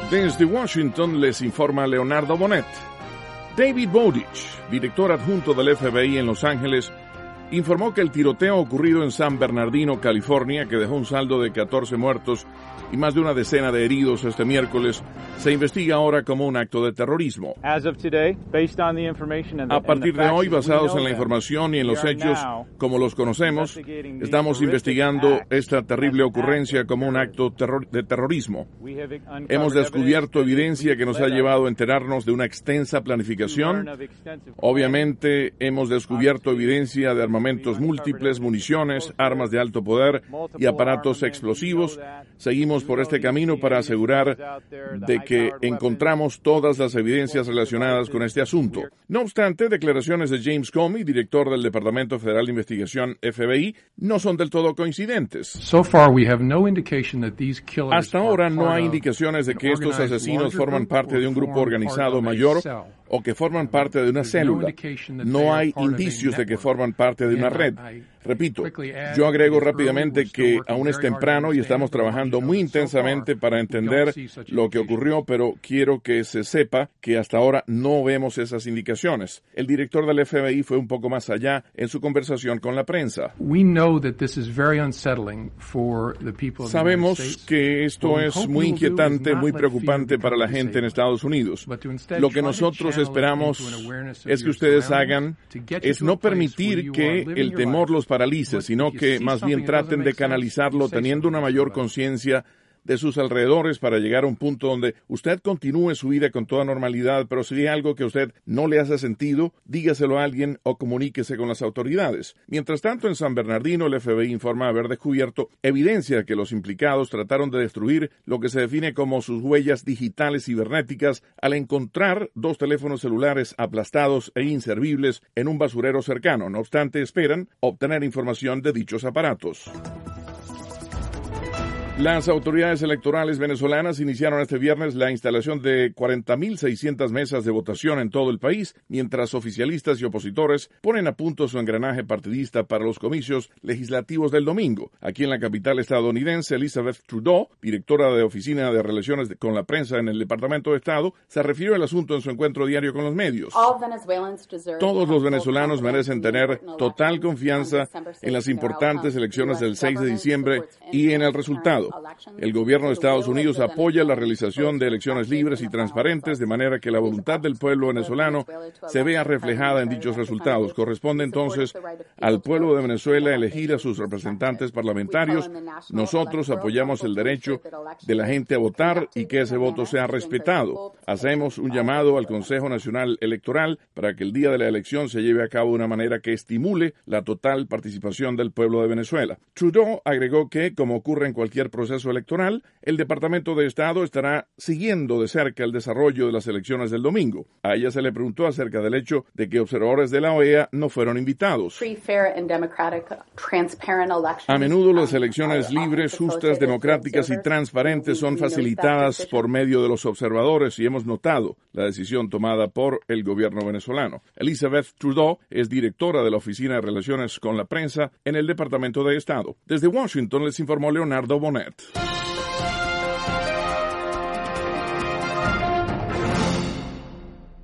Desde Washington les informa Leonardo Bonet. David Bowditch, director adjunto del FBI en Los Ángeles, informó que el tiroteo ocurrido en San Bernardino, California, que dejó un saldo de 14 muertos y más de una decena de heridos este miércoles, se investiga ahora como un acto de terrorismo. A partir de hoy, basados en la información y en los hechos como los conocemos, estamos investigando esta terrible ocurrencia como un acto de terrorismo. Hemos descubierto evidencia que nos ha llevado a enterarnos de una extensa planificación. Obviamente, hemos descubierto evidencia de armamentos múltiples, municiones, armas de alto poder y aparatos explosivos. Seguimos por este camino para asegurar de que encontramos todas las evidencias relacionadas con este asunto. No obstante, declaraciones de James Comey, director del Departamento Federal de Investigación FBI, no son del todo coincidentes. Hasta ahora no hay indicaciones de que estos asesinos forman parte de un grupo organizado mayor o que forman parte de una célula. No hay indicios de que forman parte de una red. Repito, yo agrego rápidamente que aún es temprano y estamos trabajando muy intensamente para entender lo que ocurrió, pero quiero que se sepa que hasta ahora no vemos esas indicaciones. El director del FBI fue un poco más allá en su conversación con la prensa. Sabemos que esto es muy inquietante, muy preocupante para la gente en Estados Unidos. Lo que nosotros esperamos es que ustedes hagan es no permitir que el temor los paralice, sino que más bien traten de canalizarlo teniendo una mayor conciencia de sus alrededores para llegar a un punto donde usted continúe su vida con toda normalidad, pero si hay algo que a usted no le hace sentido, dígaselo a alguien o comuníquese con las autoridades. Mientras tanto, en San Bernardino, el FBI informa haber descubierto evidencia que los implicados trataron de destruir lo que se define como sus huellas digitales cibernéticas al encontrar 2 teléfonos celulares aplastados e inservibles en un basurero cercano. No obstante, esperan obtener información de dichos aparatos. Las autoridades electorales venezolanas iniciaron este viernes la instalación de 40.600 mesas de votación en todo el país, mientras oficialistas y opositores ponen a punto su engranaje partidista para los comicios legislativos del domingo. Aquí en la capital estadounidense, Elizabeth Trudeau, directora de Oficina de Relaciones con la Prensa en el Departamento de Estado, se refirió al asunto en su encuentro diario con los medios. Todos los venezolanos merecen tener total confianza en las importantes elecciones del 6 de diciembre y en el resultado. El gobierno de Estados Unidos apoya la realización de elecciones libres y transparentes, de manera que la voluntad del pueblo venezolano se vea reflejada en dichos resultados. Corresponde entonces al pueblo de Venezuela elegir a sus representantes parlamentarios. Nosotros apoyamos el derecho de la gente a votar y que ese voto sea respetado. Hacemos un llamado al Consejo Nacional Electoral para que el día de la elección se lleve a cabo de una manera que estimule la total participación del pueblo de Venezuela. Trudeau agregó que, como ocurre en cualquier proceso electoral, el Departamento de Estado estará siguiendo de cerca el desarrollo de las elecciones del domingo. A ella se le preguntó acerca del hecho de que observadores de la OEA no fueron invitados. A menudo las elecciones libres, justas, democráticas y transparentes son facilitadas por medio de los observadores y hemos notado la decisión tomada por el gobierno venezolano. Elizabeth Trudeau es directora de la Oficina de Relaciones con la Prensa en el Departamento de Estado. Desde Washington les informó Leonardo Bonet.